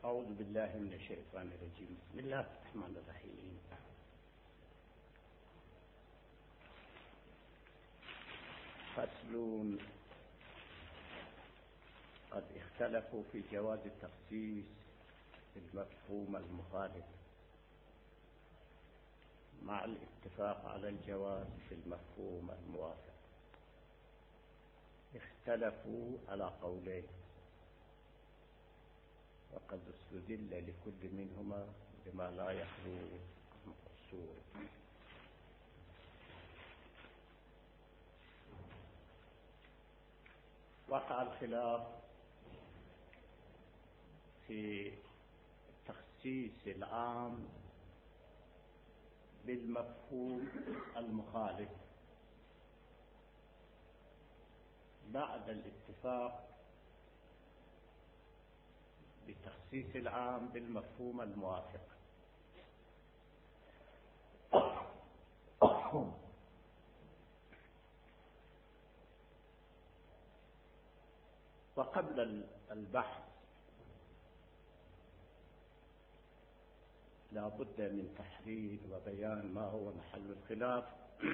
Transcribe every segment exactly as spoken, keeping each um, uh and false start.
أعوذ بالله من الشيطان الرجيم. بسم الله الرحمن الرحيم. فصل. قد اختلفوا في جواز التخصيص بالمفهوم المخالف مع الاتفاق على الجواز في المفهوم الموافق. اختلفوا على قولين، وقد استدل لكل منهما بما لا يخلو عن قصور. وقع الخلاف في تخصيص العام بالمفهوم المخالف بعد الاتفاق بتخصيص العام بالمفهوم الموافق. وقبل البحث لا بد من تحرير وبيان ما هو محل الخلاف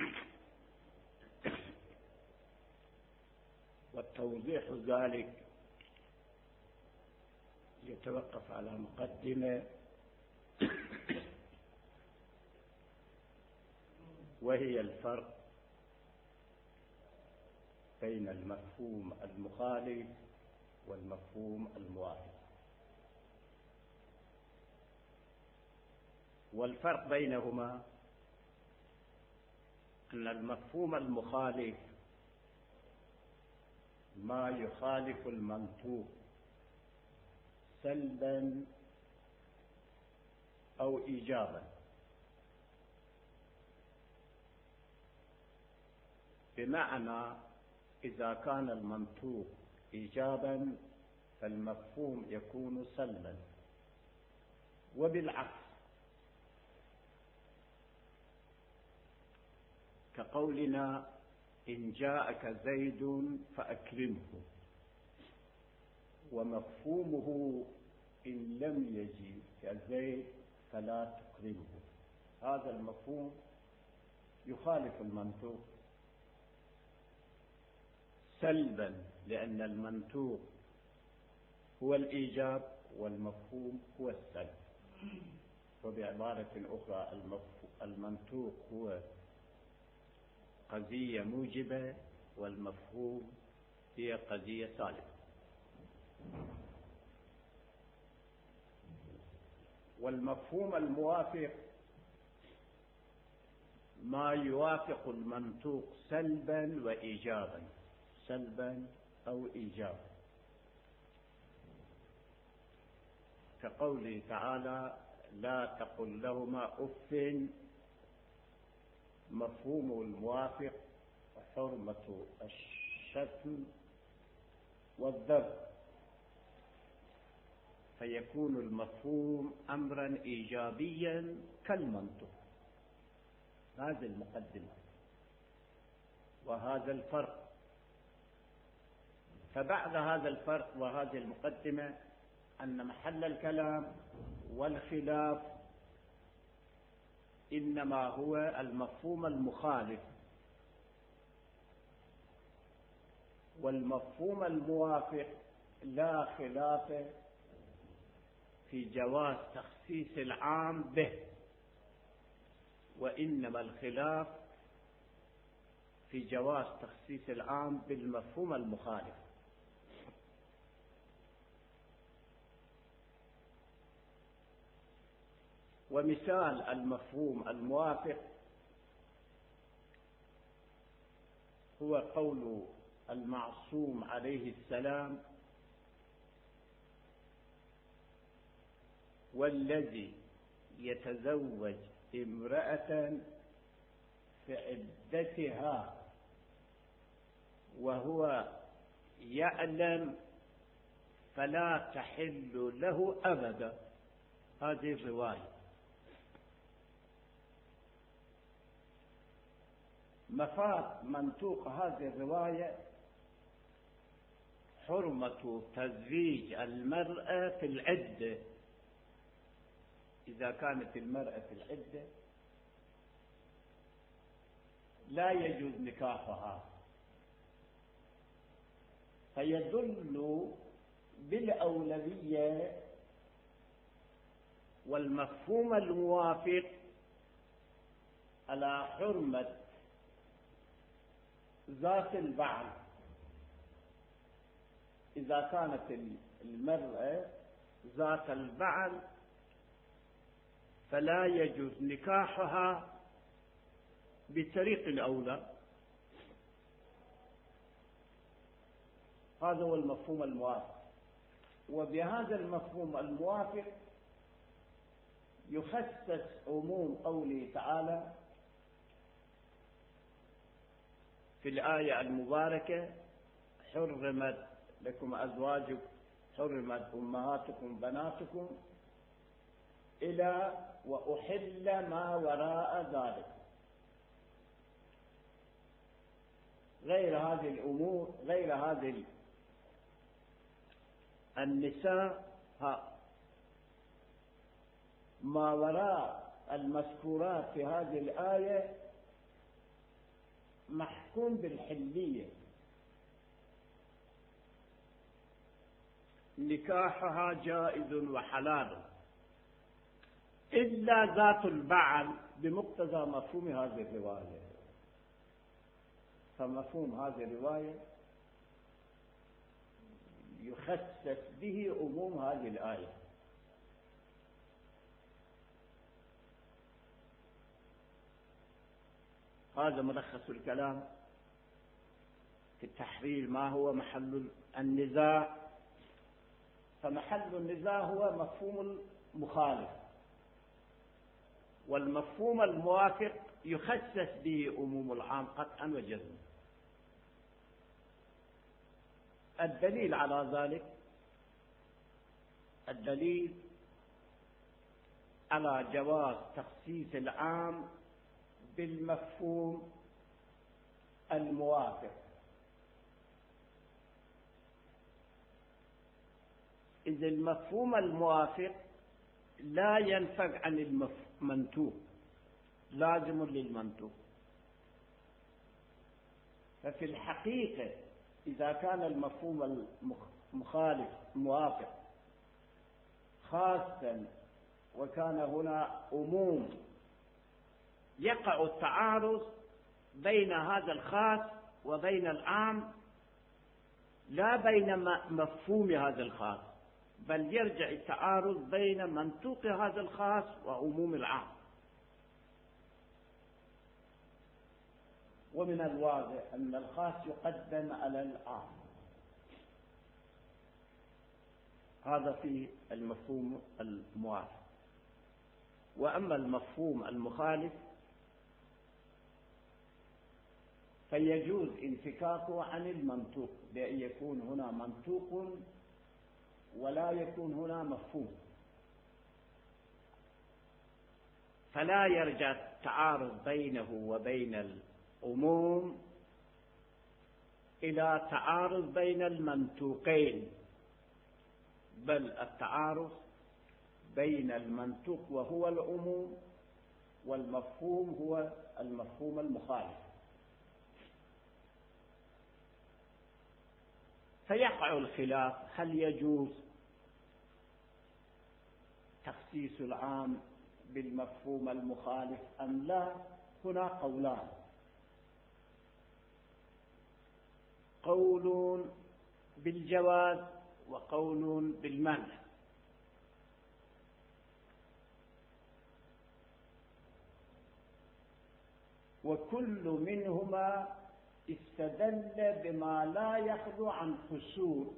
والتوضيح ذلك يتوقف على مقدمة، وهي الفرق بين المفهوم المخالف والمفهوم الموافق. والفرق بينهما أن المفهوم المخالف ما يخالف المنطوق سلبا أو إيجابا، بمعنى إذا كان المنطوق إيجابا فالمفهوم يكون سلبا، وبالعكس كقولنا إن جاءك زيد فأكرمه، ومفهومه إن لم يجي كزيد فلا تكرمه. هذا المفهوم يخالف المنطوق سلبا، لأن المنطوق هو الإيجاب والمفهوم هو السلب. وبعبارة أخرى المنطوق هو قضية موجبة والمفهوم هي قضية سالبة. والمفهوم الموافق ما يوافق المنطوق سلبا وإيجابا، سلبا أو إيجابا، كقوله تعالى لا تقل لهما أف. مفهوم الموافق حرمة الشتم والضرب، فيكون المفهوم أمرا إيجابيا كالمنطق. هذه المقدمة وهذا الفرق. فبعد هذا الفرق وهذه المقدمة أن محل الكلام والخلاف إنما هو المفهوم المخالف. والمفهوم الموافق لا خلاف في جواز تخصيص العام به، وإنما الخلاف في جواز تخصيص العام بالمفهوم المخالف. ومثال المفهوم الموافق هو قول المعصوم عليه السلام والذي يتزوج امرأة في عدتها وهو يعلم فلا تحل له أبدا. هذه الرواية مفاد منطوق هذه الرواية حرمة تزويج المرأة في العدة إذا كانت المرأة في العدة لا يجوز نكاحها، فيدل بالأولوية والمفهوم الموافق على حرمة ذات البعل إذا كانت المرأة ذات البعل، فلا يجوز نكاحها بطريق الأولى. هذا هو المفهوم الموافق، وبهذا المفهوم الموافق يخصص عموم قوله تعالى في الآية المباركة: حرمت لكم أزواجكم، حرمت أمهاتكم بناتكم، إلى وأحل ما وراء ذلك. غير هذه الأمور، غير هذه النساء، ما وراء المذكورات في هذه الآية محكوم بالحلية، نكاحها جائز وحلال، إلا ذات البعل بمقتضى مفهوم هذه الرواية. فمفهوم هذه الرواية يخصص به عموم هذه الآية. هذا ملخص الكلام في التحريم. ما هو محل النزاع؟ فمحل النزاع هو مفهوم المخالف، والمفهوم الموافق يخصص به عموم العام قطعا وجزما. الدليل على ذلك، الدليل على جواز تخصيص العام بالمفهوم الموافق، إذ المفهوم الموافق لا ينفك عن المنطوق، لازم للمنطوق. ففي الحقيقة إذا كان المفهوم المخالف موافق خاصا وكان هنا عموم، يقع التعارض بين هذا الخاص وبين العام، لا بين مفهوم هذا الخاص، بل يرجع التعارض بين منطوق هذا الخاص وعموم العام. ومن الواضح أن الخاص يقدم على العام. هذا في المفهوم الموافق. وأما المفهوم المخالف فيجوز انفكاكه عن المنطوق بأن يكون هنا منطوق ولا يكون هنا مفهوم، فلا يرجع التعارض بينه وبين العموم إلى تعارض بين المنطوقين، بل التعارض بين المنطوق وهو العموم والمفهوم هو المفهوم المخالف. فيقع الخلاف: هل يجوز تخصيص العام بالمفهوم المخالف أم لا؟ هنا قولان: قول بالجواز وقول بالمنع. وكل منهما استدل بما لا يخلو عن قصور.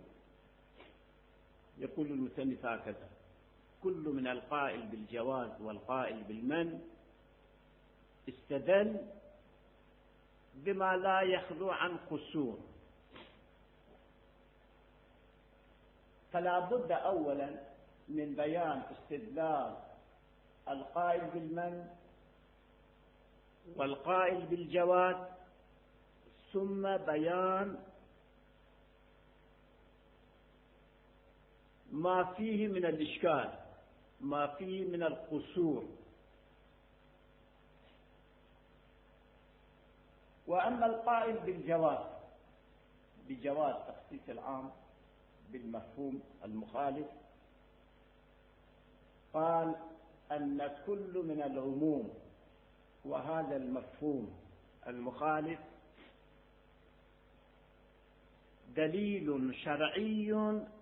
يقول المصنف هكذا: كل من القائل بالجواز والقائل بالمنع استدل بما لا يخلو عن قصور. فلا بد أولا من بيان استدلال القائل بالمنع والقائل بالجواز، ثم بيان ما فيه من الإشكال، ما فيه من القصور. وأما القائل بالجواز بجواز تخصيص العام بالمفهوم المخالف، قال أن كل من العموم وهذا المفهوم المخالف دليل شرعي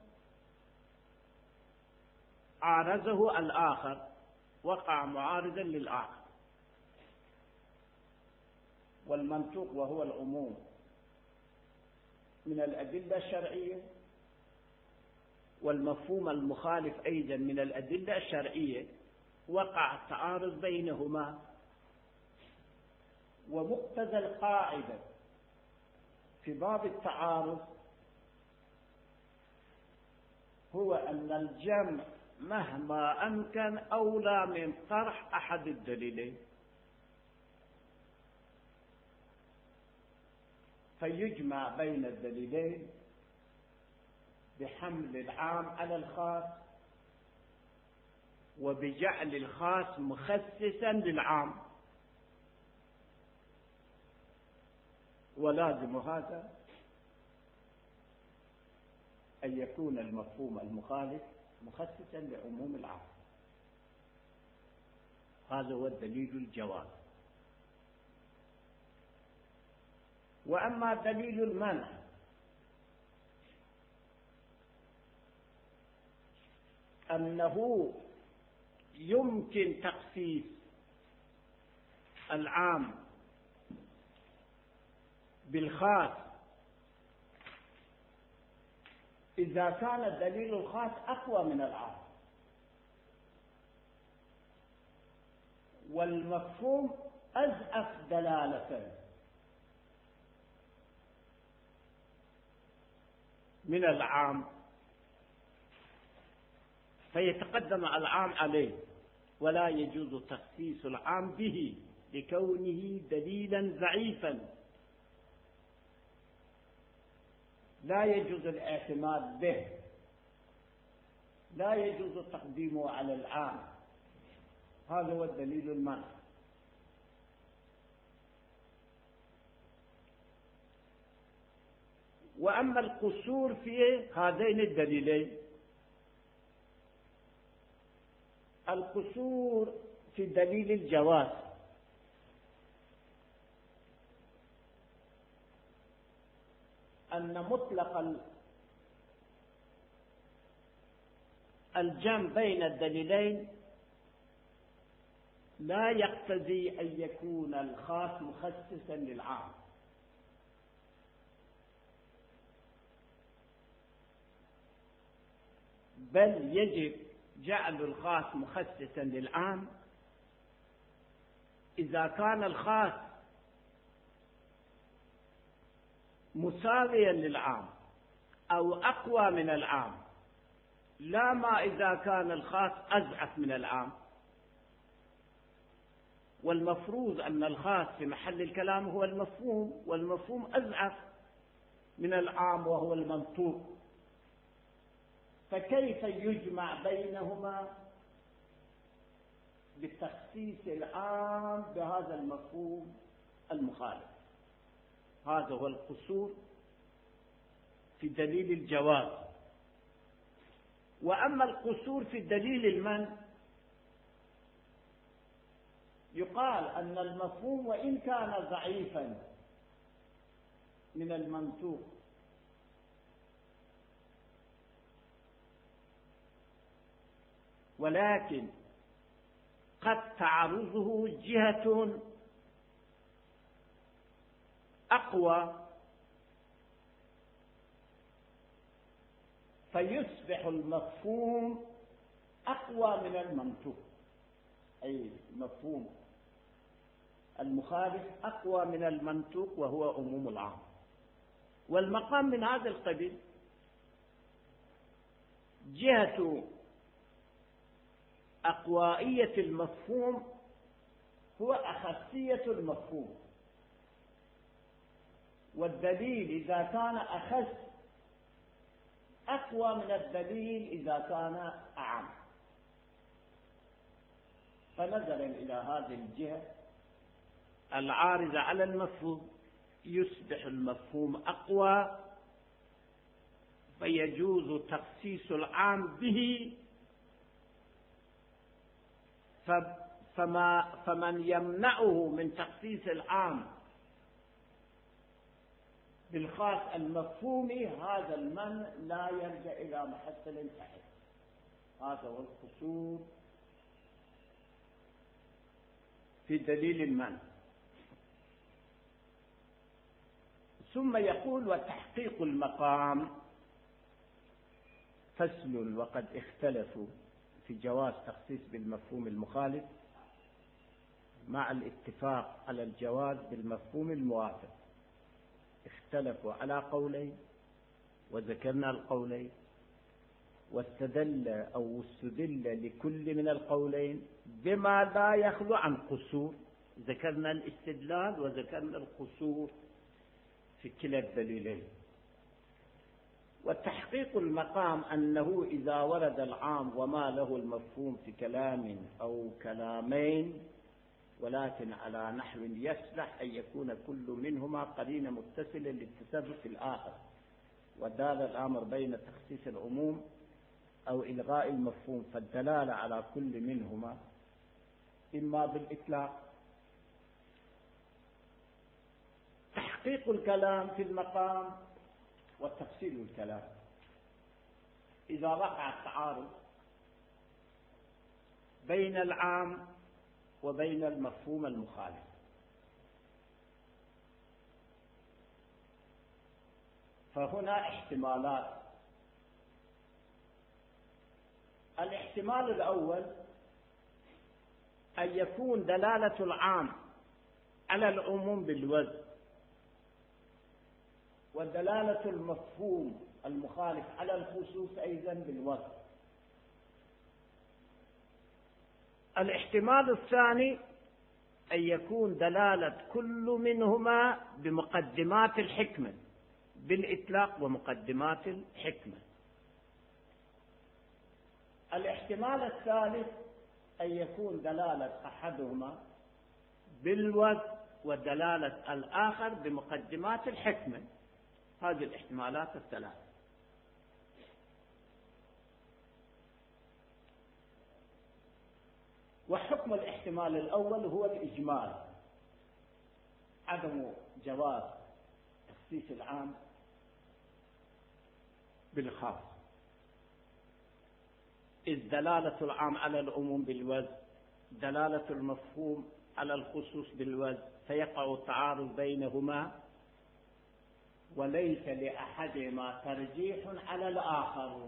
عارضه الآخر، وقع معارضا للآخر. والمنطوق وهو العموم من الأدلة الشرعية، والمفهوم المخالف أيضا من الأدلة الشرعية، وقع تعارض بينهما. ومقتضى القاعدة في باب التعارض هو أن الجمع مهما أمكن أولى من طرح أحد الدليلين، فيجمع بين الدليلين بحمل العام على الخاص، وبجعل الخاص مخصصا للعام. ولازم هذا أن يكون المفهوم المخالف مخصصا لعموم العام. هذا هو الدليل الجواز. وأما دليل المنع أنه يمكن تخصيص العام بالخاص إذا كان الدليل الخاص أقوى من العام، والمفهوم أزأف دلالة من العام، فيتقدم العام عليه، ولا يجوز تخصيص العام به لكونه دليلا ضعيفا، لا يجوز الاعتماد به، لا يجوز تقديمه على العام. هذا هو الدليل المنع. وأما القصور في هذين الدليلين، القصور في دليل الجواز أن مطلق الجمع بين الدليلين لا يقتضي أن يكون الخاص مخصصا للعام، بل يجب جعل الخاص مخصصا للعام إذا كان الخاص مساويا للعام أو أقوى من العام، لا ما إذا كان الخاص أضعف من العام. والمفروض أن الخاص في محل الكلام هو المفهوم، والمفهوم أضعف من العام وهو المنطوق، فكيف يجمع بينهما بتخصيص العام بهذا المفهوم المخالف؟ هذا هو القصور في دليل الجواز. وأما القصور في دليل المنع، يقال أن المفهوم وإن كان ضعيفا من المنطوق ولكن قد تعرضه جهة أقوى فيصبح المفهوم أقوى من المنطوق، أي مفهوم المخالف أقوى من المنطوق وهو عموم العام. والمقام من هذا القبيل جهة أقوائية المفهوم هو أخصية المفهوم، والدليل إذا كان أخص أقوى من الدليل إذا كان أعم. فنظرا إلى هذه الجهة العارضة على المفهوم يصبح المفهوم أقوى، فيجوز تخصيص العام به، فما فمن يمنعه من تخصيص العام بالخاص المفهومي هذا المنع لا يرجع إلى محصل صحيح. هذا هو القصور في دليل المنع. ثم يقول وتحقيق المقام فصل. وقد اختلفوا في جواز تخصيص بالمفهوم المخالف مع الاتفاق على الجواز بالمفهوم الموافق. اختلفوا على قولين وذكرنا القولين، واستدل أو استدل لكل من القولين بما لا يخلو عن قصور. ذكرنا الاستدلال وذكرنا القصور في كلا الدليلين. وتحقيق المقام أنه إذا ورد العام وما له المفهوم في كلام أو كلامين ولكن على نحو يصلح أن يكون كل منهما قرينة متصلة للتثبت الآخر، ودار الأمر بين تخصيص العموم أو إلغاء المفهوم، فالدلالة على كل منهما إما بالإطلاق. تحقيق الكلام في المقام وتفصيل الكلام. إذا وقع التعارض بين العام وبين المفهوم المخالف، فهنا احتمالات. الاحتمال الأول أن يكون دلالة العام على العموم بالوزن، ودلالة المفهوم المخالف على الخصوص أيضا بالوزن. الاحتمال الثاني أن يكون دلالة كل منهما بمقدمات الحكمة بالإطلاق ومقدمات الحكمة. الاحتمال الثالث أن يكون دلالة أحدهما بالوزن ودلالة الآخر بمقدمات الحكمة. هذه الاحتمالات الثلاث. وحكم الاحتمال الأول هو الإجمال، عدم جواز تخصيص العام بالخاص، إذ دلالة العام على العموم بالوزن، دلالة المفهوم على الخصوص بالوزن، فيقع التعارض بينهما وليس لأحدهما ترجيح على الآخر،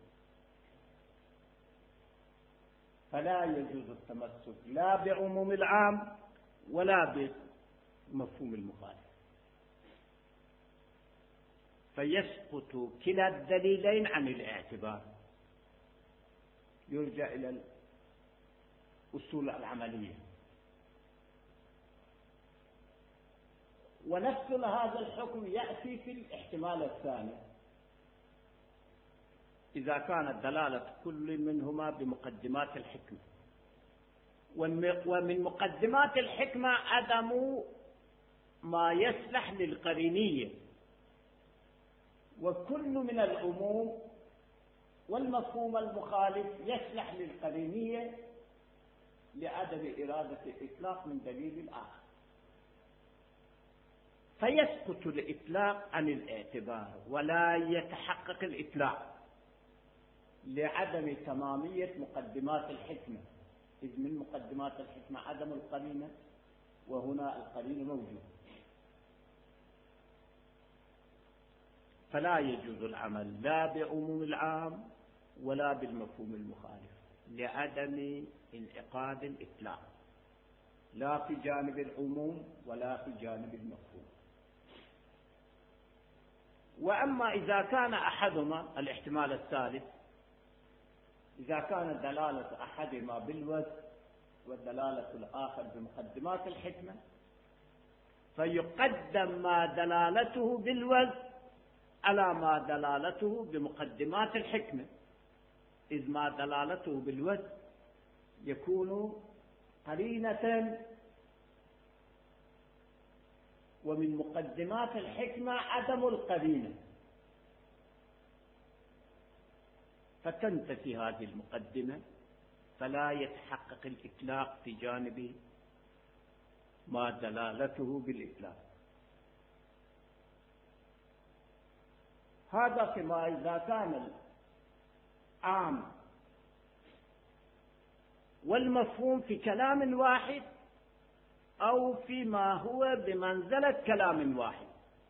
فلا يجوز التمسك لا بعموم العام ولا بمفهوم المخالف، فيسقط كلا الدليلين عن الاعتبار. يرجع إلى الأصول العملية. ونفس هذا الحكم يأتي في الاحتمال الثاني إذا كانت دلالة كل منهما بمقدمات الحكمة، ومن مقدمات الحكمة عدم ما يصلح للقرينية، وكل من العموم والمفهوم المخالف يصلح للقرينية لعدم إرادة الإطلاق من دليل الآخر، فيسقط الإطلاق عن الاعتبار ولا يتحقق الإطلاق لعدم تمامية مقدمات الحكمة، إذ من مقدمات الحكمة عدم القرينة، وهنا القرينة موجود. فلا يجوز العمل لا بعموم العام ولا بالمفهوم المخالف لعدم انعقاد الإطلاق، لا في جانب العموم ولا في جانب المفهوم. وأما إذا كان أحدهما، الاحتمال الثالث، إذا كانت دلالة أحدهما بالوزن والدلالة الآخر بمقدمات الحكمة، فيقدم ما دلالته بالوزن على ما دلالته بمقدمات الحكمة، إذ ما دلالته بالوزن يكون قرينة، ومن مقدمات الحكمة عدم القرينة، فتنتفي هذه المقدمة فلا يتحقق الإطلاق في جانب ما دلالته بالإطلاق. هذا كما إذا كان العام والمفهوم في كلام واحد أو فيما هو بمنزلة كلام واحد.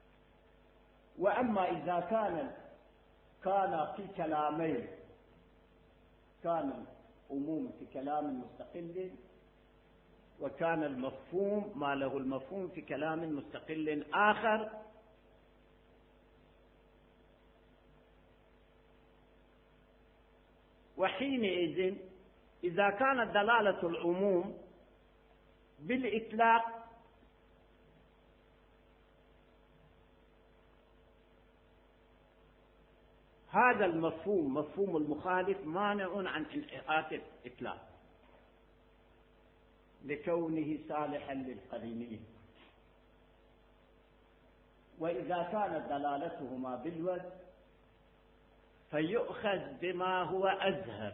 وأما إذا كان كان في كلامين، كان العموم في كلام مستقل، وكان المفهوم ما له المفهوم في كلام مستقل آخر، وحينئذ إذا كانت دلالة العموم بالإطلاق هذا المفهوم مفهوم المخالف مانع عن انعقاد الإطلاق لكونه صالحا للقرينين. وإذا كانت دلالتهما بالوجه فيؤخذ بما هو أزهر،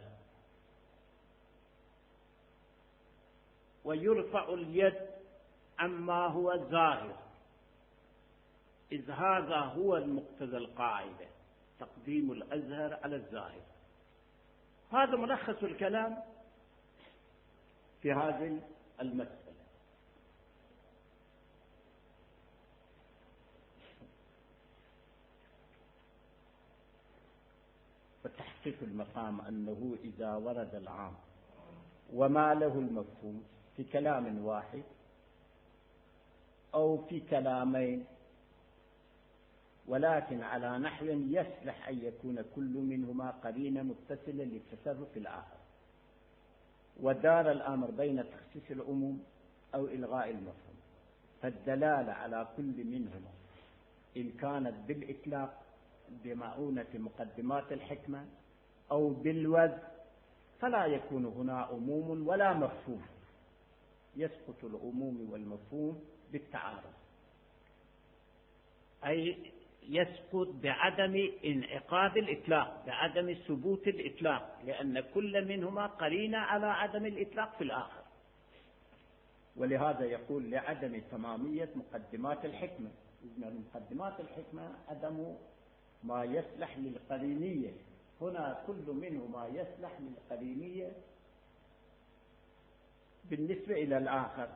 ويرفع اليد عما هو ظاهر، إذ هذا هو المقتضى القاعدة، تقديم الأزهر على الظاهر. هذا ملخص الكلام في هذه المسألة. فتحقيق المقام أنه إذا ورد العام وما له المفهوم في كلام واحد أو في كلامين، ولكن على نحو يصلح أن يكون كل منهما قرينة متصلة للتصرف الآخر، ودار الأمر بين تخصيص العموم أو إلغاء المفهوم، فالدلالة على كل منهما إن كانت بالإطلاق بمعونة مقدمات الحكمة أو بالوزن فلا يكون هنا عموم ولا مفهوم، يسقط العموم والمفهوم بالتعارض، أي يسقط بعدم انعقاد الإطلاق، بعدم ثبوت الإطلاق، لأن كل منهما قرينة على عدم الإطلاق في الآخر. ولهذا يقول لعدم تمامية مقدمات الحكمة، إن مقدمات الحكمة عدم ما يصلح للقرينية، هنا كل منهما يصلح للقرينية بالنسبة إلى الآخر،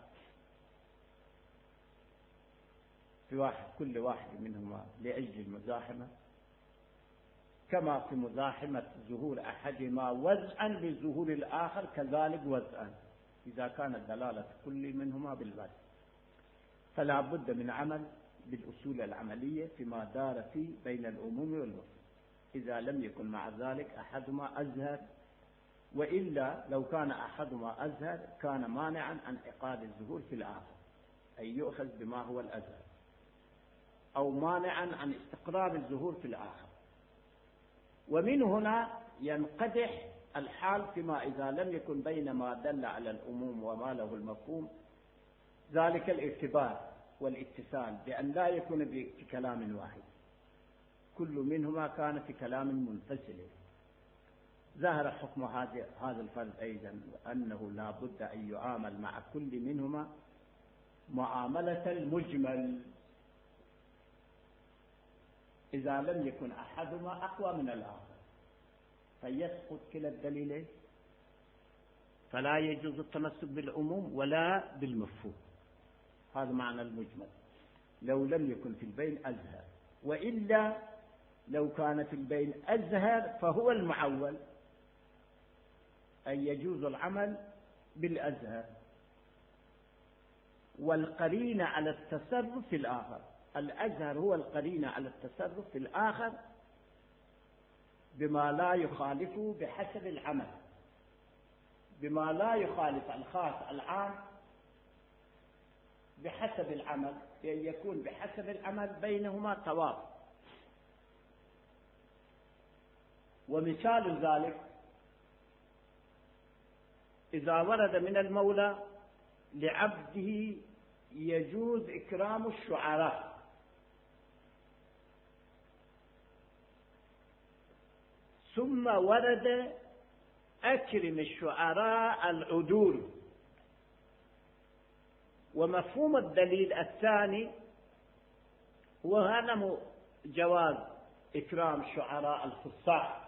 في واحد كل واحد منهما لأجل المزاحمة، كما في مزاحمة ظهور أحدهما وزعا لظهور الآخر كذلك وزعا، إذا كانت دلالة كل منهما بالوزع. فلا بد من عمل بالأصول العملية فيما دار فيه بين العموم والمفهوم، إذا لم يكن مع ذلك أحدهما أزهر، وإلا لو كان أحدهما أزهر كان مانعا عن انعقاد الظهور في الآخر، أي يؤخذ بما هو الأزهر، أو مانعا عن استقرار الظهور في الآخر. ومن هنا ينقدح الحال فيما إذا لم يكن بين ما دل على العموم وما له المفهوم ذلك الارتباط والاتصال، بأن لا يكون بكلام واحد، كل منهما كان في كلام منفصل. ظهر حكم هذا الفرد أيضا أنه لا بد أن يعامل مع كل منهما معاملة المجمل، إذا لم يكن أحدهما أقوى من الآخر فيسقط كلا الدليلين، فلا يجوز التمسك بالعموم ولا بالمفهوم. هذا معنى المجمل، لو لم يكن في البين أزهر، وإلا لو كان في البين أزهر فهو المعول، أي يجوز العمل بالأزهر، والقرينة على التصرف في الآخر، الأزهر هو القرينة على التصرف في الآخر بما لا يخالفه بحسب العمل، بما لا يخالف الخاص العام بحسب العمل، بأن يكون بحسب العمل بينهما توافق. ومثال ذلك إذا ورد من المولى لعبده يجوز إكرام الشعراء، ثم ورد أكرم الشعراء العدول. ومفهوم الدليل الثاني هو عدم جواز إكرام الشعراء الفصاح،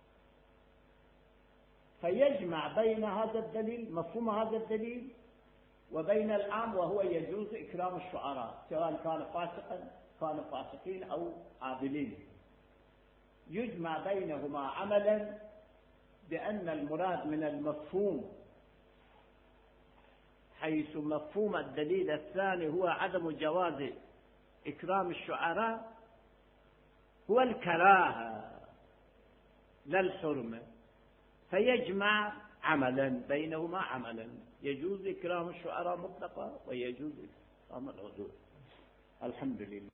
فيجمع بين هذا الدليل، مفهوم هذا الدليل، وبين العام وهو يجوز إكرام الشعراء سواء كان فاسقا كانوا فاسقين أو عادلين، يجمع بينهما عملا بأن المراد من المفهوم حيث مفهوم الدليل الثاني هو عدم جواز إكرام الشعراء هو الكراهة لا الحرمة، فيجمع عملا بينهما عملا، يجوز إكرام الشعراء مطلقا ويجوز إكرام العدول. الحمد لله.